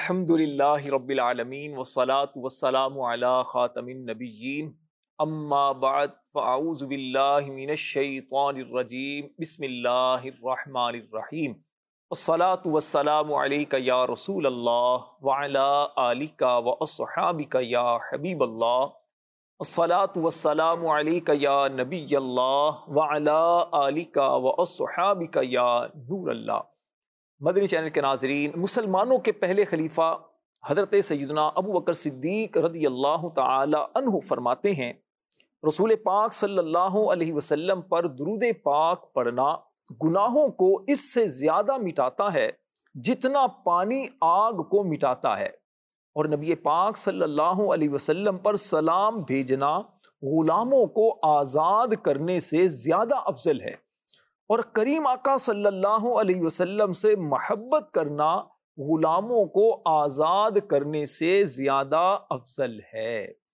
الحمدللہ رب العالمین والصلاة والسلام علی خاتم النبیین اما بعد فاعوذ باللہ من الشیطان الرجیم بسم اللہ الرحمن الرحیم والصلاة والسلام علیک یا رسول اللہ وعلی آلک واصحابک یا حبیب اللہ والصلاة والسلام علیک یا نبی اللہ وعلی آلک واصحابک یا نور اللہ۔ مدنی چینل کے ناظرین، مسلمانوں کے پہلے خلیفہ حضرت سیدنا ابو بکر صدیق رضی اللہ تعالی عنہ فرماتے ہیں، رسول پاک صلی اللہ علیہ وسلم پر درود پاک پڑھنا گناہوں کو اس سے زیادہ مٹاتا ہے جتنا پانی آگ کو مٹاتا ہے، اور نبی پاک صلی اللہ علیہ وسلم پر سلام بھیجنا غلاموں کو آزاد کرنے سے زیادہ افضل ہے، اور کریم آقا صلی اللہ علیہ وسلم سے محبت کرنا غلاموں کو آزاد کرنے سے زیادہ افضل ہے۔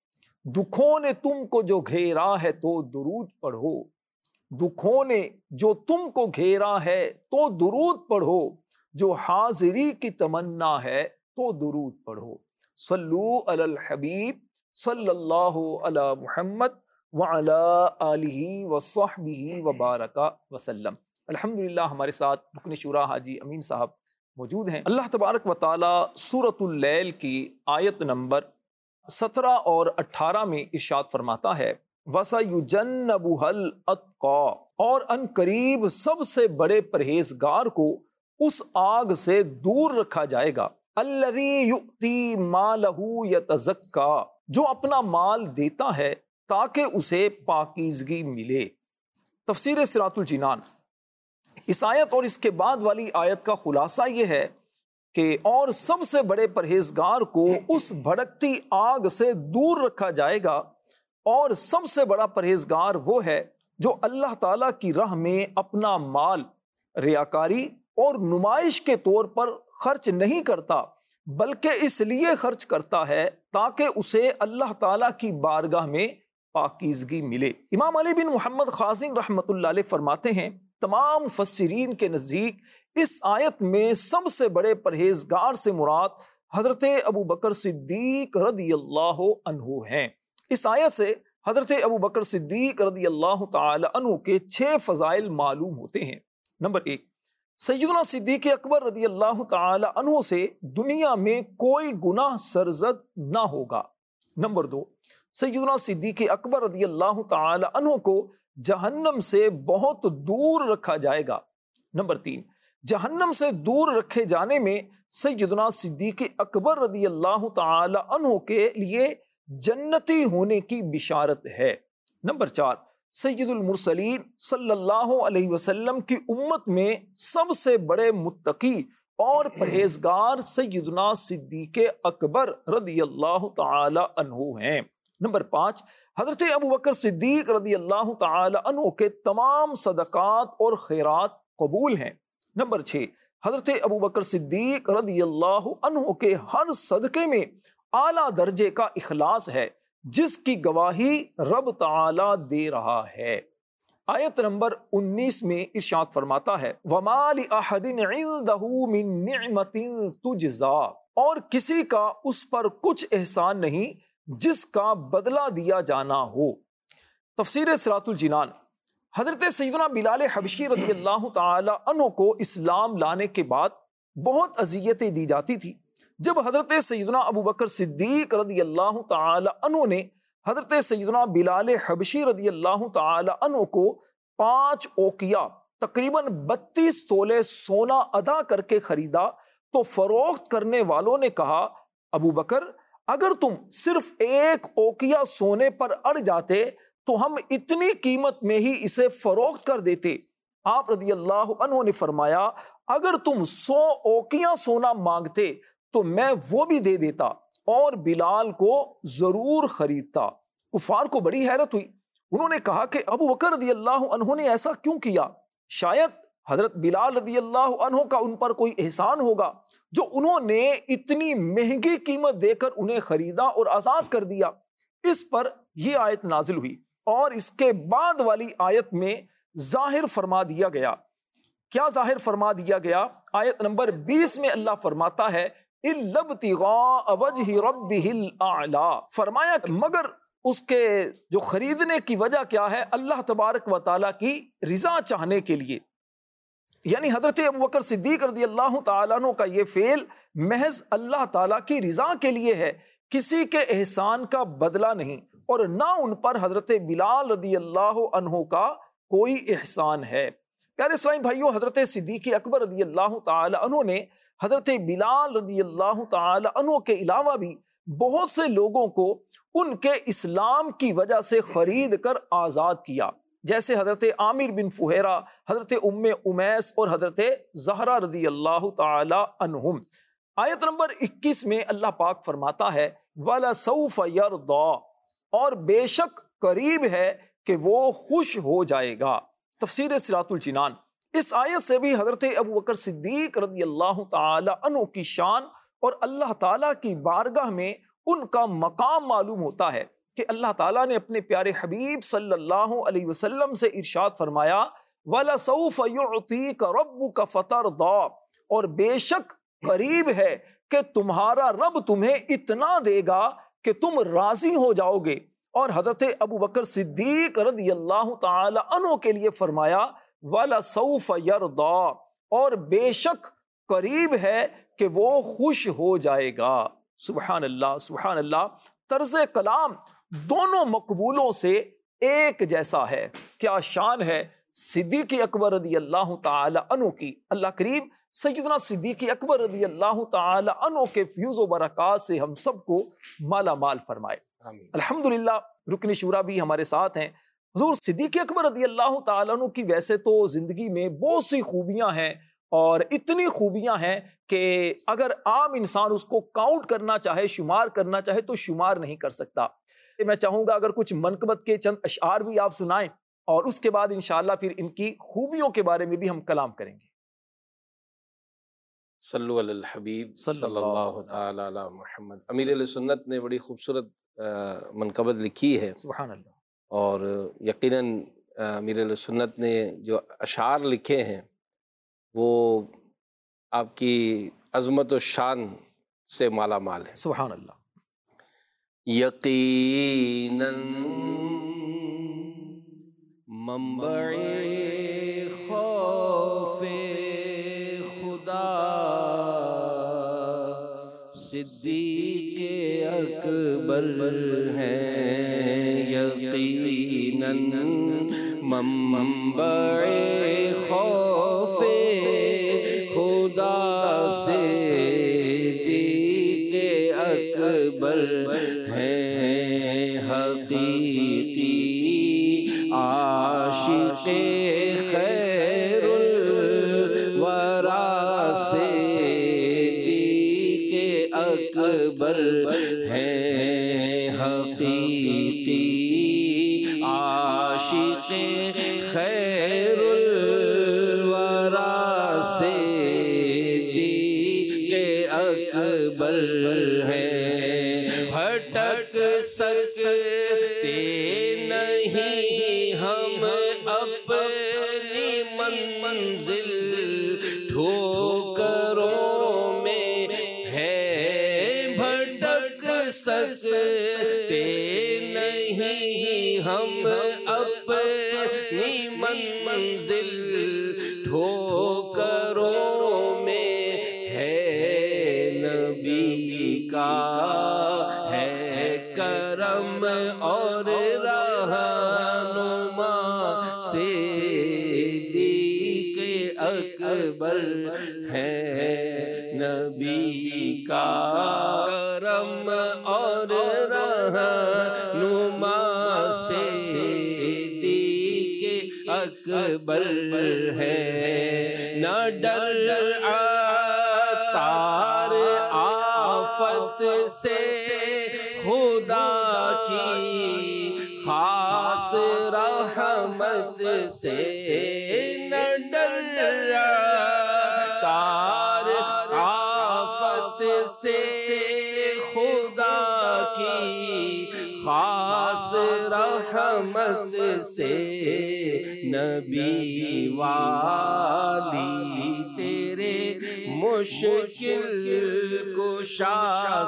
دکھوں نے تم کو جو گھیرا ہے تو درود پڑھو، دکھوں نے جو تم کو گھیرا ہے تو درود پڑھو، جو حاضری کی تمنا ہے تو درود پڑھو۔ صلو علی الحبیب صلی اللہ علی محمد وعلی آلہ وصحبہ وبارک وسلم۔ الحمدللہ ہمارے ساتھ رکن شورا حاجی امین صاحب موجود ہیں۔ اللہ تبارک و تعالی سورۃ اللیل کی آیت نمبر 17 اور 18 میں ارشاد فرماتا ہے، وَسَيُجَنَّبُهَا الْأَتْقَى، اور ان قریب سب سے بڑے پرہیزگار کو اس آگ سے دور رکھا جائے گا، الَّذِي يُؤْتِي مَالَهُ يَتَزَكَّى، جو اپنا مال دیتا ہے تاکہ اسے پاکیزگی ملے۔ تفسیر صراط الجنان۔ اس آیت اور اس کے بعد والی آیت کا خلاصہ یہ ہے کہ اور سب سے بڑے پرہیزگار کو اس بھڑکتی آگ سے دور رکھا جائے گا، اور سب سے بڑا پرہیزگار وہ ہے جو اللہ تعالیٰ کی راہ میں اپنا مال ریاکاری اور نمائش کے طور پر خرچ نہیں کرتا، بلکہ اس لیے خرچ کرتا ہے تاکہ اسے اللہ تعالیٰ کی بارگاہ میں پاکیزگی ملے۔ امام علی بن محمد خازن رحمۃ اللہ علیہ فرماتے ہیں، تمام مفسرین کے نزدیک اس آیت میں سب سے بڑے پرہیزگار سے مراد حضرت ابو بکر صدیق رضی اللہ عنہ ہیں۔ اس آیت سے حضرت ابو بکر صدیق رضی اللہ تعالی عنہ کے 6 فضائل معلوم ہوتے ہیں۔ نمبر 1، سیدنا صدیق اکبر رضی اللہ تعالی عنہ سے دنیا میں کوئی گناہ سرزد نہ ہوگا۔ نمبر 2، سیدنا صدیق اکبر رضی اللہ تعالی عنہ کو جہنم سے بہت دور رکھا جائے گا۔ نمبر 3، جہنم سے دور رکھے جانے میں سیدنا صدیق اکبر رضی اللہ تعالی عنہ کے لیے جنتی ہونے کی بشارت ہے۔ نمبر 4، سید المرسلین صلی اللہ علیہ وسلم کی امت میں سب سے بڑے متقی اور پرہیزگار سیدنا صدیق اکبر رضی اللہ تعالی عنہ ہیں۔ نمبر 5، حضرت ابو بکر صدیق رضی اللہ تعالی عنہ کے تمام صدقات اور خیرات قبول ہیں۔ نمبر 6، حضرت ابو بکر صدیق رضی اللہ عنہ کے ہر صدقے میں اعلیٰ درجے کا اخلاص ہے، جس کی گواہی رب تعالی دے رہا ہے۔ آیت نمبر 19 میں ارشاد فرماتا ہے، وَمَا لِأَحَدٍ عِندَهُ مِن نِعْمَةٍ تُجْزَى، اور کسی کا اس پر کچھ احسان نہیں جس کا بدلہ دیا جانا ہو۔ تفسیر صراط الجنان۔ حضرت سیدنا بلال حبشی رضی اللہ تعالی عنہ کو اسلام لانے کے بعد بہت اذیتیں دی جاتی تھی۔ جب حضرت سیدنا ابو بکر صدیق رضی اللہ تعالی عنہ نے حضرت سیدنا بلال حبشی رضی اللہ تعالی عنہ کو 5 اوقیہ تقریباً 32 تولے سونا ادا کر کے خریدا تو فروخت کرنے والوں نے کہا، ابو بکر اگر تم صرف 1 اوقیہ سونے پر اڑ جاتے تو ہم اتنی قیمت میں ہی اسے فروخت کر دیتے۔ آپ رضی اللہ عنہ نے فرمایا، اگر تم 100 اوقیہ سونا مانگتے تو میں وہ بھی دے دیتا اور بلال کو ضرور خریدتا۔ کفار کو بڑی حیرت ہوئی، انہوں نے کہا کہ ابو بکر رضی اللہ عنہ نے ایسا کیوں کیا؟ شاید حضرت بلال رضی اللہ عنہ کا ان پر کوئی احسان ہوگا جو انہوں نے اتنی مہنگی قیمت دے کر انہیں خریدا اور آزاد کر دیا۔ اس پر یہ آیت نازل ہوئی، اور اس کے بعد والی آیت میں ظاہر فرما دیا گیا۔ کیا ظاہر فرما دیا گیا؟ آیت نمبر 20 میں اللہ فرماتا ہے، الا ابتغاء وجہ ربہ الاعلی، فرمایا مگر اس کے جو خریدنے کی وجہ کیا ہے؟ اللہ تبارک و تعالیٰ کی رضا چاہنے کے لیے۔ یعنی حضرت ابوبکر صدیق رضی اللہ تعالیٰ عنہ کا یہ فعل محض اللہ تعالیٰ کی رضا کے لیے ہے، کسی کے احسان کا بدلہ نہیں، اور نہ ان پر حضرت بلال رضی اللہ عنہ کا کوئی احسان ہے۔ پیارے اسلامی بھائیوں، حضرت صدیق اکبر رضی اللہ تعالیٰ عنہ نے حضرت بلال رضی اللہ تعالیٰ عنہ کے علاوہ بھی بہت سے لوگوں کو ان کے اسلام کی وجہ سے خرید کر آزاد کیا، جیسے حضرت عامر بن فہیرہ، حضرت ام امیس اور حضرت زہرہ رضی اللہ تعالی عنہم۔ آیت نمبر 21 میں اللہ پاک فرماتا ہے وَلَسَوْفَ يَرْضَىٰ، اور بے شک قریب ہے کہ وہ خوش ہو جائے گا۔ تفسیر صراط الجنان۔ اس آیت سے بھی حضرت ابوبکر صدیق رضی اللہ تعالی عنہ کی شان اور اللہ تعالیٰ کی بارگاہ میں ان کا مقام معلوم ہوتا ہے کہ اللہ تعالیٰ نے اپنے پیارے حبیب صلی اللہ علیہ وسلم سے ارشاد فرمایا وَلَسَوْفَ يُعْطِيكَ رَبُّكَ فَتَرْضَىٰ، اور بے شک قریب ہے کہ تمہارا رب تمہیں اتنا دے گا کہ تم راضی ہو جاؤ گے۔ اور حضرت ابوبکر صدیق رضی اللہ تعالی عنہ کے لیے فرمایا وَلَسَوْفَ يَرْضَىٰ، اور بے شک قریب ہے کہ وہ خوش ہو جائے گا۔ سبحان اللہ، سبحان اللہ۔ طرز کلام دونوں مقبولوں سے ایک جیسا ہے۔ کیا شان ہے صدیق اکبر رضی اللہ تعالی عنہ کی۔ اللہ کریم سیدنا صدیق اکبر رضی اللہ تعالی عنہ کے فیوز و برکات سے ہم سب کو مالا مال فرمائے۔ آمین۔ الحمدللہ رکن شورا بھی ہمارے ساتھ ہیں۔ حضور صدیق اکبر رضی اللہ تعالی عنہ کی ویسے تو زندگی میں بہت سی خوبیاں ہیں، اور اتنی خوبیاں ہیں کہ اگر عام انسان اس کو کاؤنٹ کرنا چاہے، شمار کرنا چاہے تو شمار نہیں کر سکتا۔ میں چاہوں گا اگر کچھ منقبت کے چند اشعار بھی آپ سنائیں، اور اس کے بعد انشاءاللہ پھر ان کی خوبیوں کے بارے میں بھی ہم کلام کریں گے۔ صلو علی الحبیب صلی اللہ تعالی علی محمد۔ امیر علیہ سنت نے بڑی خوبصورت منقبت لکھی ہے، سبحان اللہ۔ اور یقیناً امیر علیہ سنت نے جو اشعار لکھے ہیں وہ آپ کی عظمت و شان سے مالا مال ہے۔ سبحان اللہ۔ یقیناً منبع خوف خدا صدیق اکبر ہیں، یقیناً منبع خوف خدا صدیق اکبر ہیں، حقیقی عاشق خیر الورا صدیق اکبر ہیں، حقیقی عاشق خیر الورا صدیق اکبر ہیں، بھٹک سکتے نہیں ہم اپنی منزل، ٹھوکروں میں ہے بھٹک سکتے نہیں ہم اپنی منزل، ٹھوکروں میں ہے نبی کا ہے کرم اور رہنما صدیق اکبر ہے، نبی کا کرم اور رہنما صدیق اکبر ہے، نہ ڈر عطار آفت سے خدا کی خاص رحمت سے، نہ ڈر عطار آفت سے خدا کی خاص رحمت سے، نبی والی تیرے مشکل کشا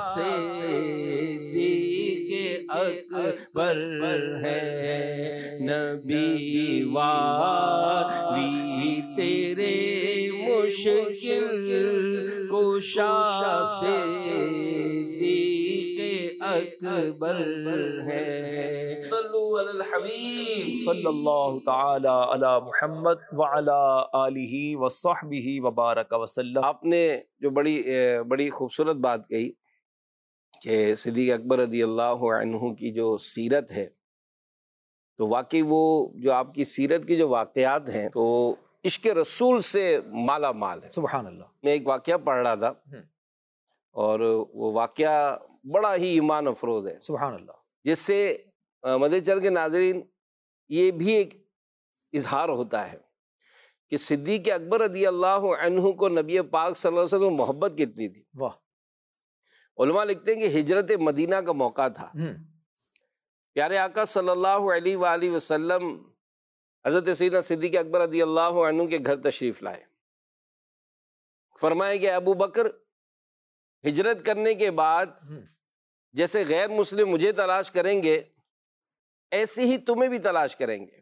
صدیق اکبر ہے، نبی والی تیرے مشکل کشا صدیق اکبر ہے۔ صلو علی الحبیب صلی اللہ تعالی علی محمد وعلی آلہ وصحبہ وبارک وسلم۔ آپ نے جو بڑی خوبصورت بات کہی کہ صدیق اکبر رضی اللہ عنہ کی جو سیرت ہے، تو واقعی وہ جو آپ کی سیرت کی جو واقعات ہیں تو عشق رسول سے مالا مال ہے۔ سبحان اللہ۔ میں ایک واقعہ پڑھ رہا تھا اور وہ واقعہ بڑا ہی ایمان افروز ہے، سبحان اللہ۔ جس سے مدنی چینل کے ناظرین یہ بھی ایک اظہار ہوتا ہے کہ صدیق اکبر رضی اللہ عنہ کو نبی پاک صلی اللہ علیہ وسلم محبت کتنی تھی۔ واہ۔ علماء لکھتے ہیں کہ ہجرت مدینہ کا موقع تھا، پیارے آقا صلی اللہ علیہ وآلہ وسلم حضرت سیدنا صدیق اکبر رضی اللہ عنہ کے گھر تشریف لائے، فرمائے کہ ابو بکر ہجرت کرنے کے بعد جیسے غیر مسلم مجھے تلاش کریں گے ایسے ہی تمہیں بھی تلاش کریں گے،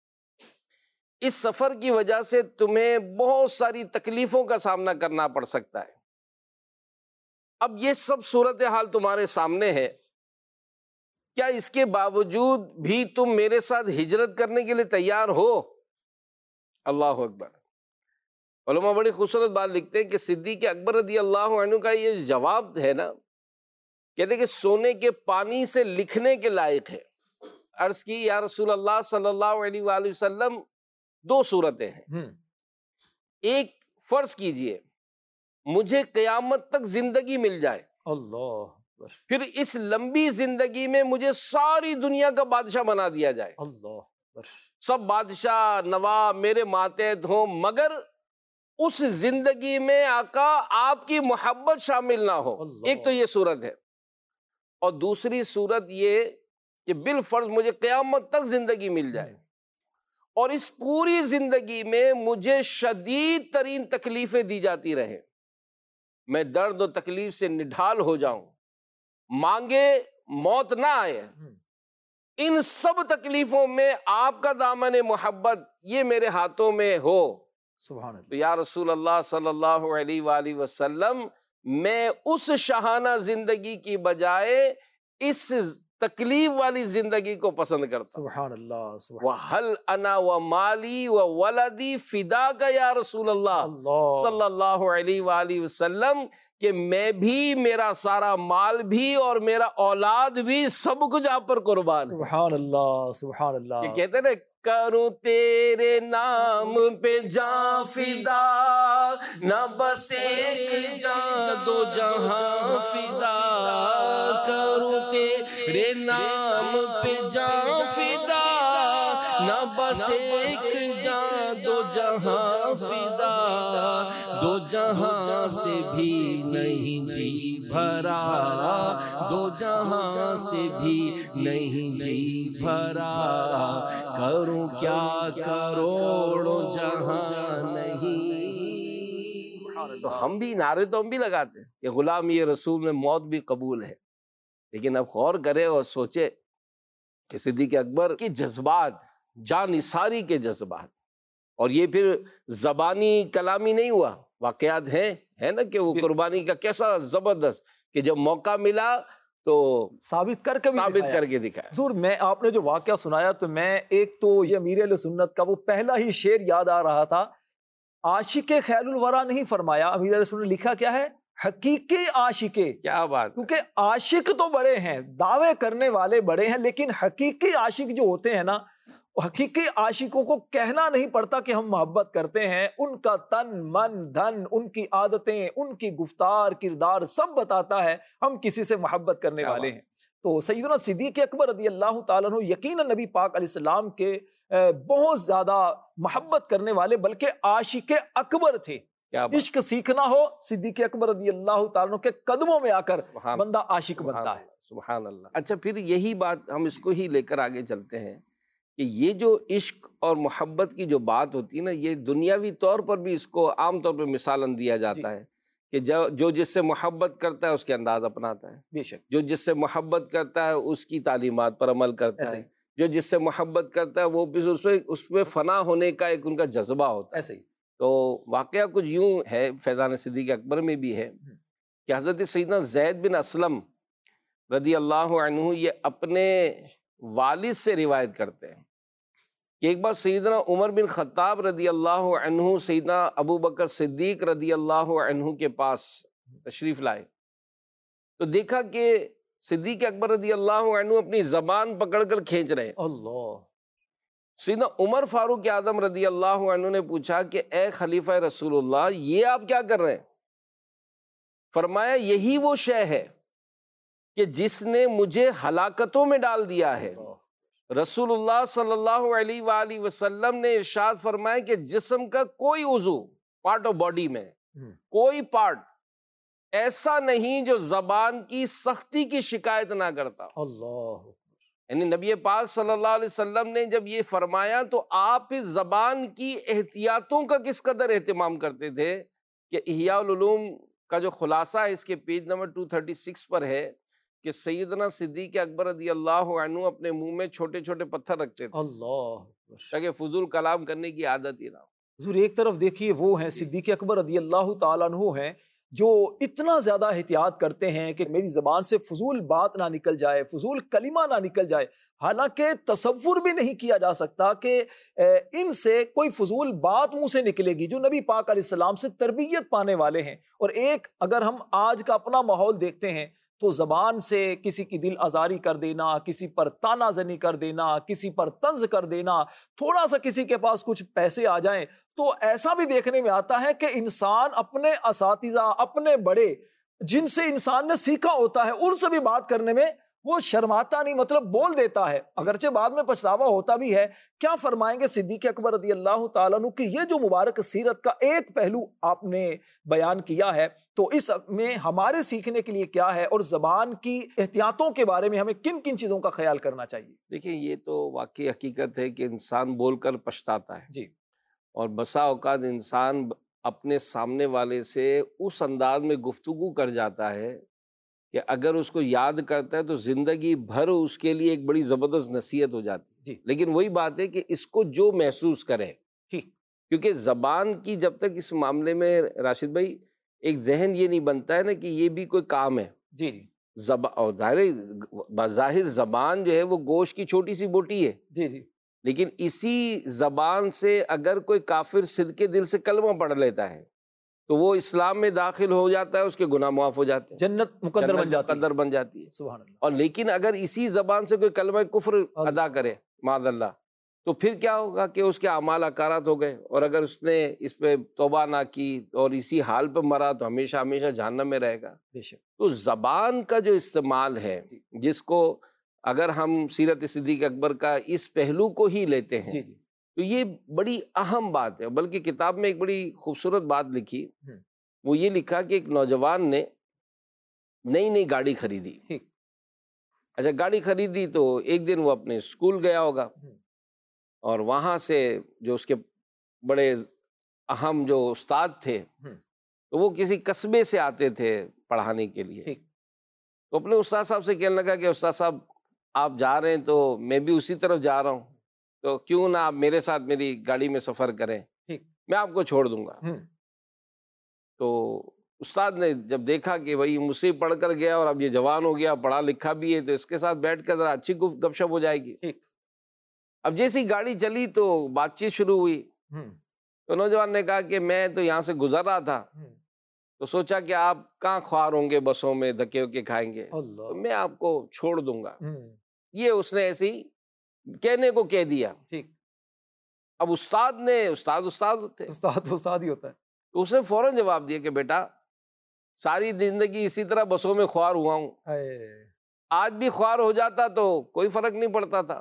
اس سفر کی وجہ سے تمہیں بہت ساری تکلیفوں کا سامنا کرنا پڑ سکتا ہے۔ اب یہ سب صورتحال تمہارے سامنے ہے، کیا اس کے باوجود بھی تم میرے ساتھ ہجرت کرنے کے لیے تیار ہو؟ اللہ اکبر۔ علماء بڑی خوبصورت بات لکھتے ہیں کہ صدیق اکبر رضی اللہ عنہ کا یہ جواب ہے نا، کہتے ہیں کہ سونے کے پانی سے لکھنے کے لائق ہے۔ عرض کی یا رسول اللہ صلی اللہ علیہ وآلہ وسلم دو صورتیں ہیں، ایک فرض کیجئے مجھے قیامت تک زندگی مل جائے، اللہ، پھر اس لمبی زندگی میں مجھے ساری دنیا کا بادشاہ بنا دیا جائے، اللہ، سب بادشاہ نواب میرے ماتحت ہوں، مگر اس زندگی میں آقا آپ کی محبت شامل نہ ہو۔ ایک تو یہ صورت ہے، اور دوسری صورت یہ کہ بالفرض مجھے قیامت تک زندگی مل جائے اور اس پوری زندگی میں مجھے شدید ترین تکلیفیں دی جاتی رہیں، میں درد و تکلیف سے نڈھال ہو جاؤں، مانگے موت نہ آئے، ان سب تکلیفوں میں آپ کا دامن محبت یہ میرے ہاتھوں میں ہو، سبحان اللہ، تو یا رسول اللہ صلی اللہ علیہ وآلہ وسلم میں اس شاہانہ زندگی کی بجائے اس تکلیف والی زندگی کو پسند کرتا ہوں۔ سبحان اللہ، سبحان وَهَلْ أَنَا وَمَالِي وَوَلَدِي فِدَاكَ یا رسول اللہ اللہ، صلی اللہ علیہ وآلہ وسلم، کہ میں بھی، میرا سارا مال بھی اور میرا اولاد بھی سب کچھ آپ پر قربان ہے۔ سبحان اللہ، سبحان اللہ۔ یہ کہتے ہیں نا، کروں تیرے نام پہ جاں فدا، نہ بس ایک جاں دو جہاں فدا، کروں تیرے نام پہ جاں فدا، نہ بس ایک جاں دو جہاں فدا، دو جہاں سے بھی نہیں جی بھرا، دو جہاں سے بھی نہیں جی بھرا، کروں کیا کروڑوں جہاں نہیں۔ تو ہم بھی نعرے تو ہم بھی لگاتے ہیں کہ غلامی رسول میں موت بھی قبول ہے، لیکن اب غور کرے اور سوچے کہ صدیق اکبر کے جذبات، جان نثاری کے جذبات، اور یہ پھر زبانی کلامی نہیں ہوا، واقعات ہے نا کہ وہ قربانی کا کیسا زبردست، کہ جب موقع ملا تو ثابت کر کے دکھایا۔ حضور میں آپ نے جو واقعہ سنایا تو میں ایک تو یہ امیر اہل سنت کا وہ پہلا ہی شعر یاد آ رہا تھا، عاشق خیل الورا نہیں فرمایا، امیر اہل سنت نے لکھا کیا ہے، حقیقی عاشقے۔ کیا بات، کیونکہ عاشق تو بڑے ہیں، دعوے کرنے والے بڑے ہیں، لیکن حقیقی عاشق جو ہوتے ہیں نا، حقیقی عاشقوں کو کہنا نہیں پڑتا کہ ہم محبت کرتے ہیں، ان کا تن من دھن، ان کی عادتیں، ان کی گفتار کردار سب بتاتا ہے ہم کسی سے محبت کرنے والے ہیں۔ تو سیدنا صدیق اکبر رضی اللہ تعالیٰ عنہ یقیناً نبی پاک علیہ السلام کے بہت زیادہ محبت کرنے والے بلکہ عاشق اکبر تھے۔ عشق سیکھنا ہو صدیق اکبر رضی اللہ تعالیٰ عنہ کے قدموں میں آ کر بندہ عاشق بنتا ہے۔ سبحان اللہ۔ اچھا، پھر یہی بات ہم اس کو ہی لے کر آگے چلتے ہیں کہ یہ جو عشق اور محبت کی جو بات ہوتی ہے نا، یہ دنیاوی طور پر بھی اس کو عام طور پہ مثالاً دیا جاتا ہے کہ جو جس سے محبت کرتا ہے اس کے انداز اپناتا ہے، بے شک، جو جس سے محبت کرتا ہے اس کی تعلیمات پر عمل کرتا ایسے ہے، ہی، جو جس سے محبت کرتا ہے وہ بھی اس میں فنا ہونے کا ایک ان کا جذبہ ہوتا ہے۔ ایسے ہی، تو واقعہ کچھ یوں ہے فیضان صدیق اکبر میں بھی ہے کہ حضرت سیدنا زید بن اسلم رضی اللہ عنہ یہ اپنے والد سے روایت کرتے ہیں کہ ایک بار سیدنا عمر بن خطاب رضی اللہ عنہ سیدنا ابو بکر صدیق رضی اللہ عنہ کے پاس تشریف لائے تو دیکھا کہ صدیق اکبر رضی اللہ عنہ اپنی زبان پکڑ کر کھینچ رہے ہیں۔ اللہ، سیدنا عمر فاروق اعظم رضی اللہ عنہ نے پوچھا کہ اے خلیفہ رسول اللہ یہ آپ کیا کر رہے ہیں؟ فرمایا یہی وہ شے ہے کہ جس نے مجھے ہلاکتوں میں ڈال دیا ہے۔ رسول اللہ صلی اللہ علیہ وآلہ وسلم نے ارشاد فرمایا کہ جسم کا کوئی عضو، پارٹ آف باڈی میں کوئی پارٹ ایسا نہیں جو زبان کی سختی کی شکایت نہ کرتا۔ اللہ، یعنی نبی پاک صلی اللہ علیہ وسلم نے جب یہ فرمایا تو آپ اس زبان کی احتیاطوں کا کس قدر اہتمام کرتے تھے کہ احیاء العلوم کا جو خلاصہ ہے اس کے پیج نمبر 236 پر ہے کہ سیدنا صدیق اکبر رضی اللہ عنہ اپنے منہ میں چھوٹے چھوٹے پتھر رکھتے تھے اللہ، تاکہ فضول کلام کرنے کی عادت ہی نہ ہو۔ حضور ایک طرف دیکھیے وہ ہیں صدیق اکبر رضی اللہ تعالیٰ عنہ ہیں جو اتنا زیادہ احتیاط کرتے ہیں کہ میری زبان سے فضول بات نہ نکل جائے، فضول کلمہ نہ نکل جائے، حالانکہ تصور بھی نہیں کیا جا سکتا کہ ان سے کوئی فضول بات منہ سے نکلے گی جو نبی پاک علیہ السلام سے تربیت پانے والے ہیں۔ اور ایک اگر ہم آج کا اپنا ماحول دیکھتے ہیں تو زبان سے کسی کی دل آزاری کر دینا، کسی پر تانا زنی کر دینا، کسی پر طنز کر دینا، تھوڑا سا کسی کے پاس کچھ پیسے آ جائیں تو ایسا بھی دیکھنے میں آتا ہے کہ انسان اپنے اساتذہ، اپنے بڑے جن سے انسان نے سیکھا ہوتا ہے ان سے بھی بات کرنے میں وہ شرماتا نہیں، مطلب بول دیتا ہے، اگرچہ بعد میں پچھتاوا ہوتا بھی ہے۔ کیا فرمائیں گے صدیق اکبر رضی اللہ تعالیٰ عنہ کہ یہ جو مبارک سیرت کا ایک پہلو آپ نے بیان کیا ہے تو اس میں ہمارے سیکھنے کے لیے کیا ہے اور زبان کی احتیاطوں کے بارے میں ہمیں کن کن چیزوں کا خیال کرنا چاہیے؟ دیکھیں یہ تو واقعی حقیقت ہے کہ انسان بول کر پچھتاتا ہے، جی، اور بسا اوقات انسان اپنے سامنے والے سے اس انداز میں گفتگو کر جاتا ہے کہ اگر اس کو یاد کرتا ہے تو زندگی بھر اس کے لیے ایک بڑی زبردست نصیحت ہو جاتی ہے۔ جی، لیکن وہی بات ہے کہ اس کو جو محسوس کرے، ٹھیک، کیونکہ زبان کی جب تک اس معاملے میں راشد بھائی ایک ذہن یہ نہیں بنتا ہے نا کہ یہ بھی کوئی کام ہے، جی جی اور بظاہر زبان جو ہے وہ گوشت کی چھوٹی سی بوٹی ہے، جی جی، لیکن اسی زبان سے اگر کوئی کافر صدقے دل سے کلمہ پڑھ لیتا ہے تو وہ اسلام میں داخل ہو جاتا ہے، اس کے گناہ معاف ہو جاتے ہیں، جنت مقدر بن جاتی ہے، مقدر بن جاتی ہے۔ سبحان اللہ، اور لیکن اگر اسی زبان سے کوئی کلمہ کفر ادا کرے معاذ اللہ تو پھر کیا ہوگا کہ اس کے اعمال اکارات ہو گئے، اور اگر اس نے اس پہ توبہ نہ کی اور اسی حال پہ مرا تو ہمیشہ ہمیشہ جہنم میں رہے گا۔ بے شک، تو زبان کا جو استعمال ہے جس کو اگر ہم سیرت صدیق اکبر کا اس پہلو کو ہی لیتے ہیں جی جی، تو یہ بڑی اہم بات ہے۔ بلکہ کتاب میں ایک بڑی خوبصورت بات لکھی، وہ یہ لکھا کہ ایک نوجوان نے نئی گاڑی خریدی۔ ٹھیک، اچھا گاڑی خریدی تو ایک دن وہ اپنے اسکول گیا ہوگا، اور وہاں سے جو اس کے بڑے اہم جو استاد تھے تو وہ کسی قصبے سے آتے تھے پڑھانے کے لیے، ٹھیک، تو اپنے استاد صاحب سے کہنے لگا کہ استاد صاحب آپ جا رہے ہیں تو میں بھی اسی طرف جا رہا ہوں، تو کیوں نہ آپ میرے ساتھ میری گاڑی میں سفر کریں، ٹھیک، میں آپ کو چھوڑ دوں گا۔ تو استاد نے جب دیکھا کہ بھائی مجھ سے پڑھ کر گیا اور اب یہ جوان ہو گیا، پڑھا لکھا بھی ہے، تو اس کے ساتھ بیٹھ کر ذرا اچھی گپ شپ ہو جائے گی۔ ٹھیک، اب جیسی گاڑی چلی تو بات چیت شروع ہوئی، تو نوجوان نے کہا کہ میں تو یہاں سے گزر رہا تھا تو سوچا کہ آپ کہاں خوار ہوں گے، بسوں میں دھکے وکے کھائیں گے، تو میں آپ کو چھوڑ دوں گا۔ یہ اس نے ایسے ہی کہنے کو کہہ دیا۔ ٹھیک، اب استاد تھے، استاد ہی ہوتا ہے، تو اس نے فوراً جواب دیا کہ بیٹا ساری زندگی اسی طرح بسوں میں خوار ہوا ہوں، آج بھی خوار ہو جاتا تو کوئی فرق نہیں پڑتا تھا۔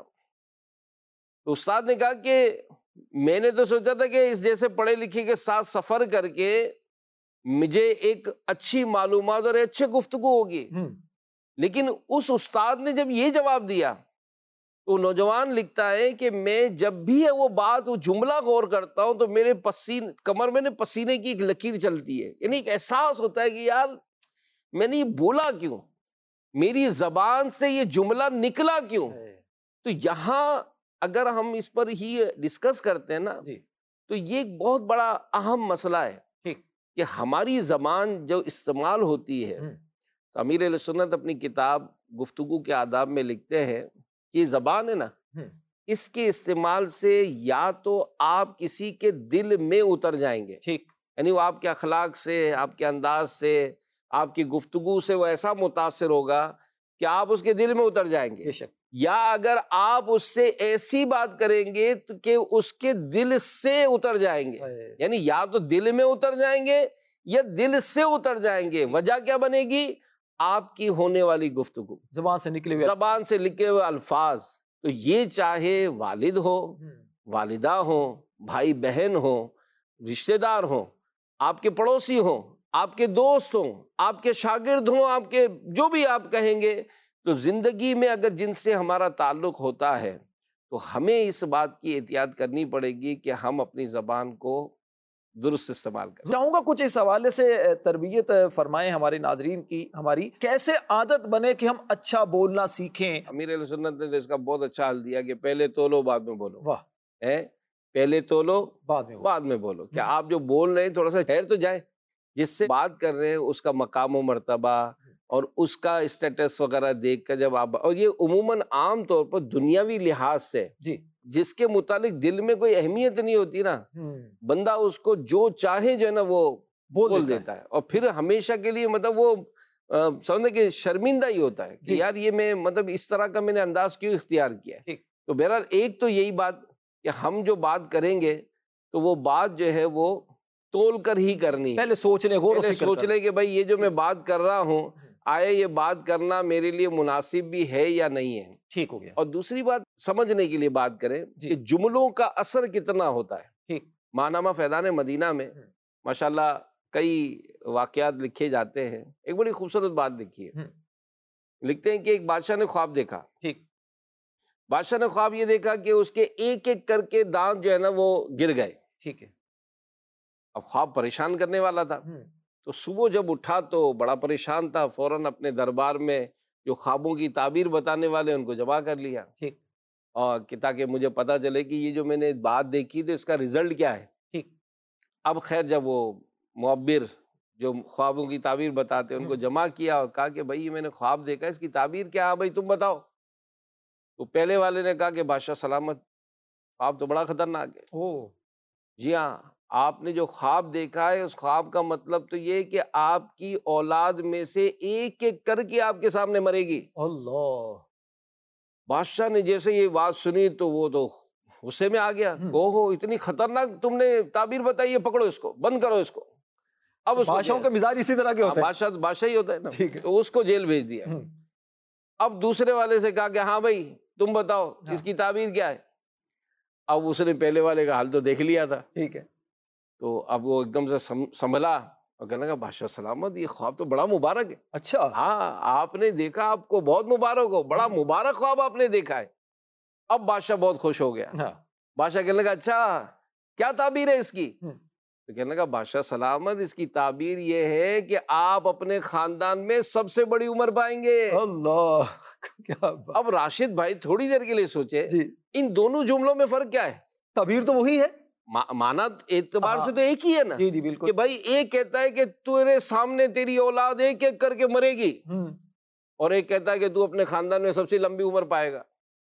تو استاد نے کہا کہ میں نے تو سوچا تھا کہ اس جیسے پڑھے لکھے کے ساتھ سفر کر کے مجھے ایک اچھی معلومات اور اچھے گفتگو ہوگی، لیکن اس استاد نے جب یہ جواب دیا تو نوجوان لکھتا ہے کہ میں جب بھی وہ بات وہ جملہ غور کرتا ہوں تو میرے کمر میں پسینے کی ایک لکیر چلتی ہے، یعنی ایک احساس ہوتا ہے کہ یار میں نے یہ بولا کیوں، میری زبان سے یہ جملہ نکلا کیوں. تو یہاں اگر ہم اس پر ہی ڈسکس کرتے ہیں نا تو یہ ایک بہت بڑا اہم مسئلہ ہے کہ ہماری زبان جو استعمال ہوتی ہے. تو امیر اہل سنت اپنی کتاب گفتگو کے آداب میں لکھتے ہیں کہ یہ زبان ہے نا، اس کے استعمال سے یا تو آپ کسی کے دل میں اتر جائیں گے، یعنی وہ آپ کے اخلاق سے، آپ کے انداز سے، آپ کی گفتگو سے وہ ایسا متاثر ہوگا کہ آپ اس کے دل میں اتر جائیں گے. یا اگر آپ اس سے ایسی بات کریں گے تو کہ اس کے دل سے اتر جائیں گے، یعنی یا تو دل میں اتر جائیں گے یا دل سے اتر جائیں گے. وجہ کیا بنے گی؟ آپ کی ہونے والی گفتگو، زبان سے نکلے ہوئے الفاظ. تو یہ چاہے والد ہو، والدہ ہوں، بھائی بہن ہوں، رشتہ دار ہوں، آپ کے پڑوسی ہوں، آپ کے دوست ہوں، آپ کے شاگرد ہوں، آپ کے جو بھی آپ کہیں گے، تو زندگی میں اگر جن سے ہمارا تعلق ہوتا ہے تو ہمیں اس بات کی احتیاط کرنی پڑے گی کہ ہم اپنی زبان کو درست استعمال کریں. چاہوں گا کچھ اس حوالے سے تربیت فرمائیں ہمارے ناظرین کی، ہماری کیسے عادت بنے کہ ہم اچھا بولنا سیکھیں. امیر اہل سنت نے اس کا بہت اچھا حل دیا کہ پہلے تولو بعد میں بولو. واہ. پہلے تولو بعد میں بولو. کہ آپ جو بول رہے ہیں تھوڑا سا ٹھہر تو جائے، جس سے بات کر رہے ہیں اس کا مقام و مرتبہ اور اس کا اسٹیٹس وغیرہ دیکھ کر جب آپ، اور یہ عموماً عام طور پر دنیاوی لحاظ سے جس کے متعلق دل میں کوئی اہمیت نہیں ہوتی نا، بندہ اس کو جو چاہے جو ہے نا وہ بول دیتا ہے، اور پھر ہمیشہ کے لیے مطلب وہ سمجھنے کہ شرمندہ ہی ہوتا ہے کہ یار یہ میں مطلب اس طرح کا میں نے انداز کیوں اختیار کیا ہے. تو بہرحال ایک تو یہی بات کہ ہم جو بات کریں گے تو وہ بات جو ہے وہ تول کر ہی کرنی، پہلے سوچ لیں کہ بھائی یہ جو میں بات کر رہا ہوں آیا یہ بات کرنا میرے لیے مناسب بھی ہے یا نہیں ہے. ٹھیک ہو گیا. اور دوسری بات سمجھنے کے لیے بات کریں کہ جملوں کا اثر کتنا ہوتا ہے. ماہنامہ فیضان مدینہ میں ماشاءاللہ کئی واقعات لکھے جاتے ہیں. ایک بڑی خوبصورت بات لکھی ہے. لکھتے ہیں کہ ایک بادشاہ نے خواب دیکھا. بادشاہ نے خواب یہ دیکھا کہ اس کے ایک ایک کر کے دانت جو ہے نا وہ گر گئے. اب خواب پریشان کرنے والا تھا. تو صبح جب اٹھا تو بڑا پریشان تھا، فوراً اپنے دربار میں جو خوابوں کی تعبیر بتانے والے ان کو جمع کر لیا، اور تاکہ مجھے پتا چلے کہ یہ جو میں نے بات دیکھی تو اس کا رزلٹ کیا ہے. اب خیر جب وہ معبر جو خوابوں کی تعبیر بتاتے ان کو جمع کیا اور کہا کہ بھائی میں نے خواب دیکھا، اس کی تعبیر کیا ہے بھائی تم بتاؤ. تو پہلے والے نے کہا کہ بادشاہ سلامت، خواب تو بڑا خطرناک ہے. جی ہاں، آپ نے جو خواب دیکھا ہے اس خواب کا مطلب تو یہ کہ آپ کی اولاد میں سے ایک ایک کر کے آپ کے سامنے مرے گی. اللہ. بادشاہ نے جیسے یہ بات سنی تو وہ تو غصے میں آ گیا. اوہو اتنی خطرناک تم نے تعبیر بتائی ہے، پکڑو اس کو، بند کرو اس کو. اب بادشاہوں کا مزاج اسی طرح کے ہوتا ہے. بادشاہ ہی ہوتا ہے نا، تو اس کو جیل بھیج دیا. اب دوسرے والے سے کہا کہ ہاں بھائی تم بتاؤ اس کی تعبیر کیا ہے. اب اس نے پہلے والے کا حال تو دیکھ لیا تھا. تو اب وہ ایک دم سے سنبھلا اور کہنے لگا بادشاہ سلامت یہ خواب تو بڑا مبارک ہے. اچھا. ہاں آپ نے دیکھا، آپ کو بہت مبارک ہو، بڑا مبارک خواب آپ نے دیکھا ہے. اب بادشاہ بہت خوش ہو گیا. بادشاہ کہنے لگا اچھا کیا تعبیر ہے اس کی؟ تو کہنے لگا بادشاہ سلامت اس کی تعبیر یہ ہے کہ آپ اپنے خاندان میں سب سے بڑی عمر پائیں گے. اللہ. اب راشد بھائی تھوڑی دیر کے لیے سوچے ان دونوں جملوں میں فرق کیا ہے؟ تعبیر تو وہی ہے، مانا اعتبار سے تو ایک ہی ہے نا. جی بالکل. کہ بھائی ایک کہتا ہے کہ تیرے سامنے تیری اولاد ایک ایک کر کے مرے گی، اور ایک کہتا ہے کہ تو اپنے خاندان میں سب سے لمبی عمر پائے گا.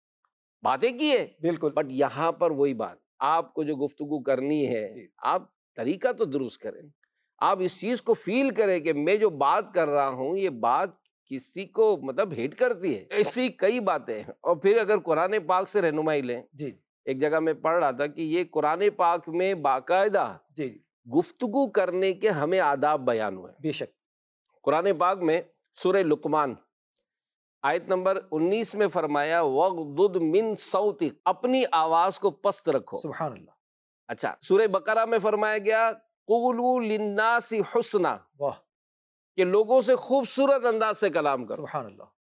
بات ایک ہی ہے بالکل. بٹ یہاں پر وہی بات، آپ کو جو گفتگو کرنی ہے آپ طریقہ تو درست کریں. آپ اس چیز کو فیل کریں کہ میں جو بات کر رہا ہوں یہ بات کسی کو مطلب ہٹ کرتی ہے. ایسی کئی باتیں ہیں. اور پھر اگر قرآن پاک سے رہنمائی لیں، ایک جگہ میں پڑھ رہا تھا کہ یہ قرآن پاک میں باقاعدہ گفتگو کرنے کے ہمیں آداب بیان ہوئے. بے شک. قرآن پاک میں سورہ لقمان آیت نمبر 19 میں فرمایا وَغْضُضْ مِنْ صَوْتِكَ، اپنی آواز کو پست رکھو. سبحان اللہ. اچھا سورہ بقرہ میں فرمایا گیا قُولُوا لِلنَّاسِ حُسْنًا، واہ، کہ لوگوں سے خوبصورت انداز سے کلام کرو. سبحان اللہ.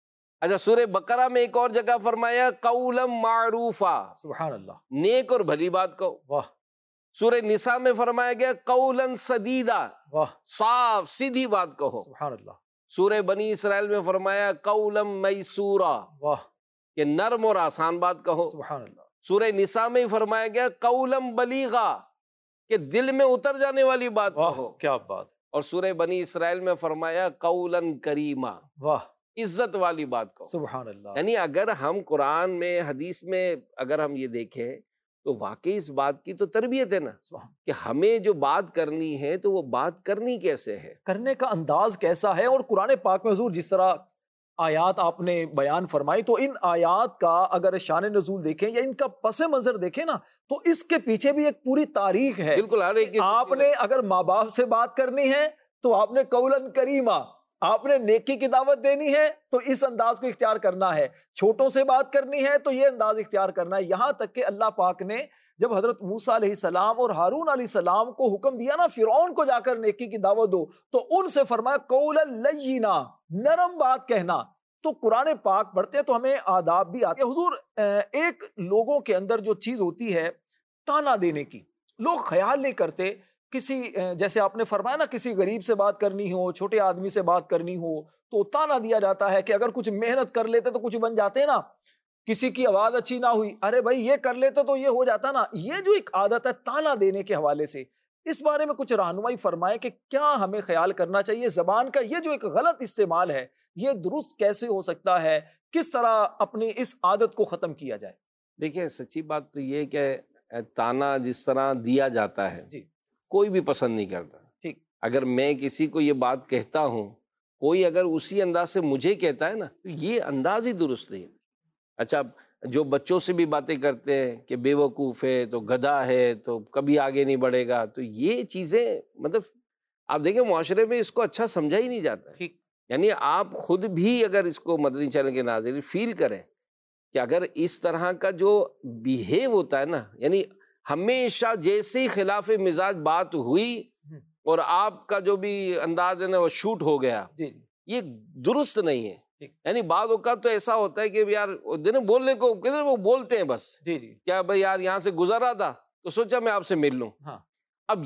اچھا سورہ بقرہ میں ایک اور جگہ فرمایا قولا معروفا، سبحان اللہ، نیک اور بھلی بات کہو۔ واہ سورہ نساء میں فرمایا گیا قولا سدیدا، واہ، صاف سیدھی بات کہو۔ سبحان اللہ، سورہ بنی اسرائیل میں فرمایا قولا میسورا، واہ، کہ نرم اور آسان بات کہو۔ سبحان اللہ، سورہ نساء میں ہی فرمایا گیا قولا بلیغا، کہ دل میں اتر جانے والی بات واہ، کہو۔ کیا بات، اور سورہ بنی اسرائیل میں فرمایا قولا کریما، واہ، عزت والی بات کہو۔ سبحان اللہ، یعنی اگر ہم قرآن میں حدیث میں اگر ہم یہ دیکھیں تو واقعی اس بات کی تو تربیت ہے نا، سبحان، کہ ہمیں جو بات کرنی ہے تو وہ بات کرنی کیسے ہے۔ کرنے کا انداز کیسا ہے۔ اور قرآن پاک میں حضور جس طرح آیات آپ نے بیان فرمائی، تو ان آیات کا اگر شان نزول دیکھیں یا ان کا پس منظر دیکھیں نا، تو اس کے پیچھے بھی ایک پوری تاریخ ہے۔ بالکل، ہر ایک آپ نے اگر ماں باپ سے بات کرنی ہے تو آپ نے قولاً کریما، آپ نے نیکی کی دعوت دینی ہے تو اس انداز کو اختیار کرنا ہے، چھوٹوں سے بات کرنی ہے تو یہ انداز اختیار کرنا ہے۔ یہاں تک کہ اللہ پاک نے جب حضرت موسیٰ علیہ السلام اور ہارون علیہ السلام کو حکم دیا نا فرعون کو جا کر نیکی کی دعوت دو، تو ان سے فرمایا قولا لینا، نرم بات کہنا۔ تو قرآن پاک پڑھتے ہیں تو ہمیں آداب بھی آتے ہیں۔ حضور ایک لوگوں کے اندر جو چیز ہوتی ہے تانا دینے کی، لوگ خیال نہیں کرتے کسی جیسے آپ نے فرمایا نا کسی غریب سے بات کرنی ہو، چھوٹے آدمی سے بات کرنی ہو تو تانا دیا جاتا ہے کہ اگر کچھ محنت کر لیتے تو کچھ بن جاتے نا، کسی کی آواز اچھی نہ ہوئی، ارے بھائی یہ کر لیتے تو یہ ہو جاتا نا۔ یہ جو ایک عادت ہے تانا دینے کے حوالے سے، اس بارے میں کچھ رہنمائی فرمائے کہ کیا ہمیں خیال کرنا چاہیے زبان کا؟ یہ جو ایک غلط استعمال ہے یہ درست کیسے ہو سکتا ہے؟ کس طرح اپنی اس عادت کو ختم کیا جائے؟ دیکھیں سچی بات تو یہ کہ تانا جس طرح دیا جاتا ہے جی، کوئی بھی پسند نہیں کرتا۔ ٹھیک، اگر میں کسی کو یہ بات کہتا ہوں، کوئی اگر اسی انداز سے مجھے کہتا ہے نا تو یہ انداز ہی درست نہیں ہے۔ اچھا جو بچوں سے بھی باتیں کرتے ہیں کہ بے وقوف ہے تو گدھا ہے تو کبھی آگے نہیں بڑھے گا، تو یہ چیزیں مطلب آپ دیکھیں معاشرے میں اس کو اچھا سمجھا ہی نہیں جاتا ہے۔ ٹھیک، یعنی آپ خود بھی اگر اس کو مدنی چینل کے ناظرین فیل کریں کہ اگر اس طرح کا جو بیہیو ہوتا ہے نا، یعنی ہمیشہ جیسے ہی خلاف مزاج بات ہوئی اور آپ کا جو بھی انداز ہے نا وہ شوٹ ہو گیا، جی، یہ درست نہیں ہے۔ ٹھیک، یعنی بعض اوقات تو ایسا ہوتا ہے کہ یار بولنے کو کدھر وہ بولتے ہیں بس، جی، جی، کیا بھائی یار یہاں سے گزر رہا تھا تو سوچا میں آپ سے مل لوں۔ ہاں، اب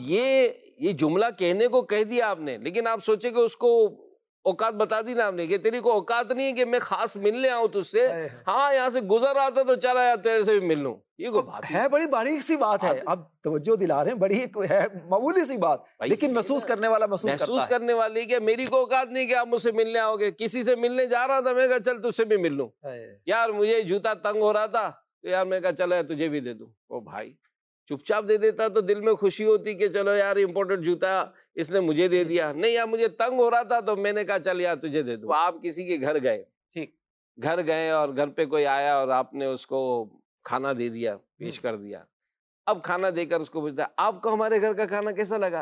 یہ جملہ کہنے کو کہہ دیا آپ نے، لیکن آپ سوچے کہ اس کو اوقات بتا دی نا آپ نے کہ تیری کو اوقات نہیں ہے کہ میں خاص ملنے آؤں تجھ سے، ہاں یہاں سے گزر رہا تھا تو چلا یار تیرے سے بھی مل لوں۔ یہ کوئی بات ہے بڑی باریک سی بات ہے، اب توجہ دلا رہے ہیں، بڑی ہے معمولی سی بات، لیکن محسوس کرنے والا محسوس کرنے والی کہ میری کو اوقات نہیں کہ آپ مجھ سے ملنے آؤ گے۔ کسی سے ملنے جا رہا تھا، میں نے کہا چل تجھ سے بھی مل لوں، یار مجھے جوتا تنگ ہو رہا تھا تو یار میں کہا چلو تجھے بھی دے دوں۔ او بھائی چپ چاپ دے دیتا تو دل میں خوشی ہوتی کہ چلو یار امپورٹنٹ جوتا اس نے مجھے دے دیا، نہیں یار مجھے تنگ ہو رہا تھا تو میں نے کہا چل یار تجھے دے دوں۔ آپ کسی کے گھر گئے، ٹھیک، گھر گئے اور گھر پہ کوئی آیا اور آپ نے اس کو کھانا دے دیا، پیش کر دیا۔ اب کھانا دے کر اس کو پوچھتا ہے آپ کو ہمارے گھر کا کھانا کیسا لگا؟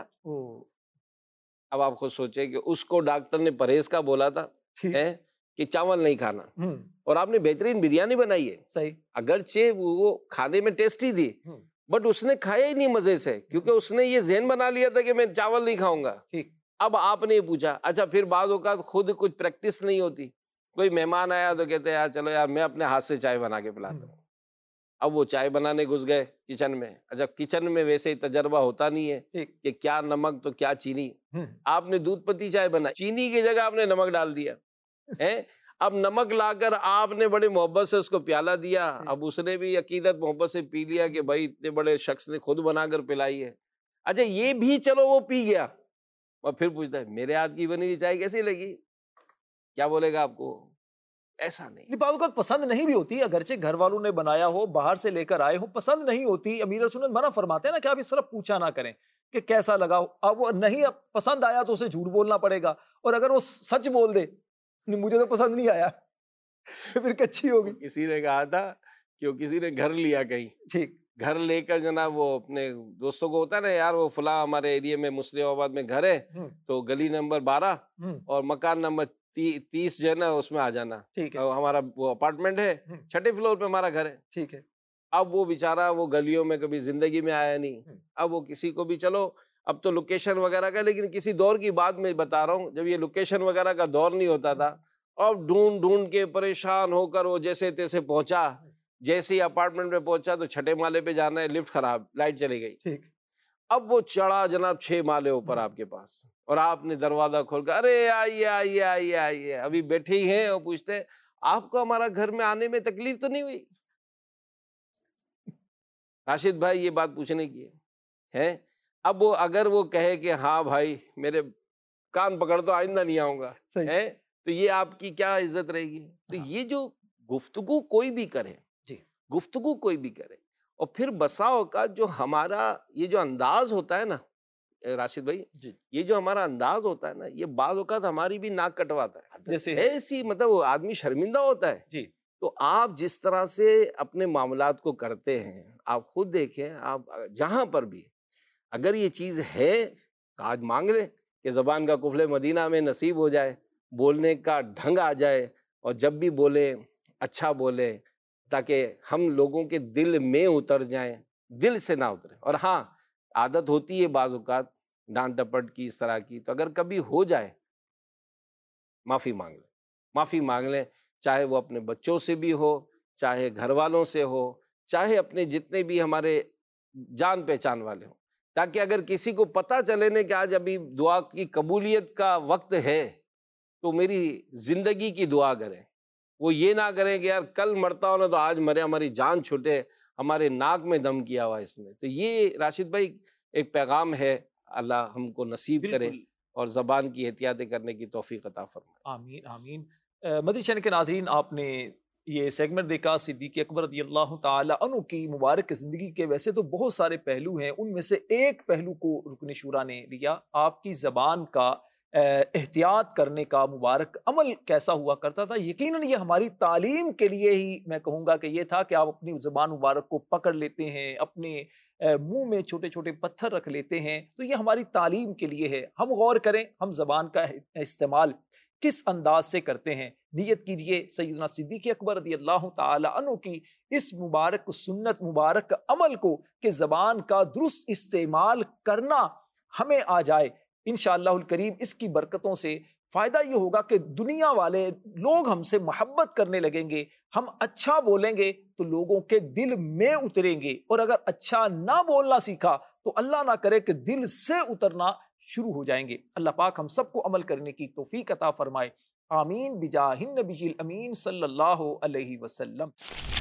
اب آپ خود سوچیں کہ اس کو ڈاکٹر نے پرہیز کا بولا تھا کہ چاول نہیں کھانا، اور آپ نے بہترین بریانی بنائی ہے، صحیح، اگرچہ وہ کھانے میں ٹیسٹی تھی بٹ اس نے کھایا ہی نہیں مزے سے، کیونکہ اس نے یہ ذہن بنا لیا تھا کہ میں چاول نہیں کھاؤں گا۔ ٹھیک، اب آپ نے پوچھا، اچھا پھر بعض اوقات خود کچھ پریکٹس نہیں ہوتی، کوئی مہمان آیا تو کہتے ہیں یار چلو یار میں اپنے ہاتھ سے چائے بنا کے پلاتا ہوں۔ اب وہ چائے بنانے گھس گئے کچن میں، اچھا کچن میں ویسے ہی تجربہ ہوتا نہیں ہے کہ کیا نمک تو کیا چینی، آپ نے دودھ پتی چائے بنائی، چینی کی جگہ آپ نے نمک ڈال دیا ہے۔ اب نمک لا کر آپ نے بڑی محبت سے اس کو پیالہ دیا، اب اس نے بھی عقیدت محبت سے پی لیا کہ بھائی اتنے بڑے شخص نے خود بنا کر پلائی ہے۔ اچھا یہ بھی چلو وہ پی گیا، اور پھر پوچھتا ہے میرے ہاتھ کی بنی ہوئی چائے کیسی لگی؟ کیا بولے گا آپ کو؟ ایسا نہیں، بعض اوقات پسند نہیں بھی ہوتی، اگرچہ گھر والوں نے بنایا ہو، باہر سے لے کر آئے ہو، پسند نہیں ہوتی۔ امیر سنت منع فرماتے ہیں نا کہ آپ اس طرح پوچھا نہ کریں کہ کیسا لگا، اب وہ نہیں پسند آیا تو اسے جھوٹ بولنا پڑے گا، اور اگر وہ سچ بول دے مجھے تو پسند نہیں آیا پھر کچھی ہوگی۔ کسی نے کہا تھا کہ کسی نے گھر لیا کہیں، ٹھیک، گھر لے کر جناب وہ اپنے دوستوں کو ہوتا ہے نا یار وہ فلاں ہمارے ایریا میں مسلم آباد میں گھر ہے تو گلی نمبر 12 اور مکان نمبر 30 جو ہے نا اس میں آ جانا، ہمارا وہ اپارٹمنٹ ہے 6ٹھے فلور پہ ہمارا گھر ہے۔ ٹھیک ہے، اب وہ بیچارہ وہ گلیوں میں کبھی زندگی میں آیا نہیں، اب وہ کسی کو بھی چلو اب تو لوکیشن وغیرہ کا، لیکن کسی دور کی بات میں بتا رہا ہوں جب یہ لوکیشن وغیرہ کا دور نہیں ہوتا تھا اب ڈھونڈ ڈھونڈ کے پریشان ہو کر وہ جیسے تیسے پہنچا. جیسے ہی اپارٹمنٹ میں پہنچا تو 6 مالے پہ جانا ہے, لفٹ خراب, لائٹ چلی گئی. اب وہ چڑھا جناب 6 مالے اوپر آپ کے پاس, اور آپ نے دروازہ کھول کر ارے آئیے آئیے آئیے آئیے, ابھی بیٹھے ہی ہیں, اور پوچھتے آپ کو ہمارا گھر میں آنے میں تکلیف تو نہیں ہوئی؟ راشد بھائی یہ بات پوچھنے کی ہے. اب وہ اگر وہ کہے کہ ہاں بھائی میرے کان پکڑ تو آئندہ نہیں آؤں گا, ہے تو یہ آپ کی کیا عزت رہے گی؟ تو یہ جو گفتگو کوئی بھی کرے, گفتگو کوئی بھی کرے, اور پھر بسا اوقات جو ہمارا یہ جو انداز ہوتا ہے نا راشد بھائی, یہ جو ہمارا انداز ہوتا ہے نا, یہ بعض اوقات ہماری بھی ناک کٹواتا ہے. جیسے ایسی مطلب وہ آدمی شرمندہ ہوتا ہے. تو آپ جس طرح سے اپنے معاملات کو کرتے ہیں, آپ خود دیکھیں, آپ جہاں پر بھی اگر یہ چیز ہے تو آج مانگ لیں کہ زبان کا قفل مدینہ میں نصیب ہو جائے, بولنے کا ڈھنگ آ جائے, اور جب بھی بولیں اچھا بولیں, تاکہ ہم لوگوں کے دل میں اتر جائیں, دل سے نہ اترے. اور ہاں عادت ہوتی ہے بعض اوقات ڈانٹ ڈپٹ کی اس طرح کی, تو اگر کبھی ہو جائے معافی مانگ لیں, معافی مانگ لیں, چاہے وہ اپنے بچوں سے بھی ہو, چاہے گھر والوں سے ہو, چاہے اپنے جتنے بھی ہمارے جان پہچان والے ہوں, تاکہ اگر کسی کو پتہ چلے نا کہ آج ابھی دعا کی قبولیت کا وقت ہے تو میری زندگی کی دعا کریں. وہ یہ نہ کریں کہ یار کل مرتا ہو نا تو آج مرے, ہماری جان چھوٹے, ہمارے ناک میں دم کیا ہوا اس نے. تو یہ راشد بھائی ایک پیغام ہے, اللہ ہم کو نصیب کرے اور زبان کی احتیاطیں کرنے کی توفیق عطا فرمائے. آمین آمین. مدنی چینل کے ناظرین, آپ نے یہ سیگمنٹ دیکھا صدیق اکبر رضی اللہ تعالی عنہ کی مبارک زندگی کے. ویسے تو بہت سارے پہلو ہیں, ان میں سے ایک پہلو کو رکن شورا نے لیا, آپ کی زبان کا احتیاط کرنے کا مبارک عمل کیسا ہوا کرتا تھا. یقیناً یہ ہماری تعلیم کے لیے ہی میں کہوں گا کہ یہ تھا کہ آپ اپنی زبان مبارک کو پکڑ لیتے ہیں, اپنے منہ میں چھوٹے چھوٹے پتھر رکھ لیتے ہیں, تو یہ ہماری تعلیم کے لیے ہے. ہم غور کریں ہم زبان کا استعمال کس انداز سے کرتے ہیں. نیت کیجئے سیدنا صدیق اکبر رضی اللہ تعالی عنہ کی اس مبارک سنت, مبارک عمل کو, کہ زبان کا درست استعمال کرنا ہمیں آ جائے. انشاءاللہ الکریم اس کی برکتوں سے فائدہ یہ ہوگا کہ دنیا والے لوگ ہم سے محبت کرنے لگیں گے. ہم اچھا بولیں گے تو لوگوں کے دل میں اتریں گے, اور اگر اچھا نہ بولنا سیکھا تو اللہ نہ کرے کہ دل سے اترنا شروع ہو جائیں گے. اللہ پاک ہم سب کو عمل کرنے کی توفیق عطا فرمائے. آمین بجاہ النبی الامین صلی اللہ علیہ وسلم.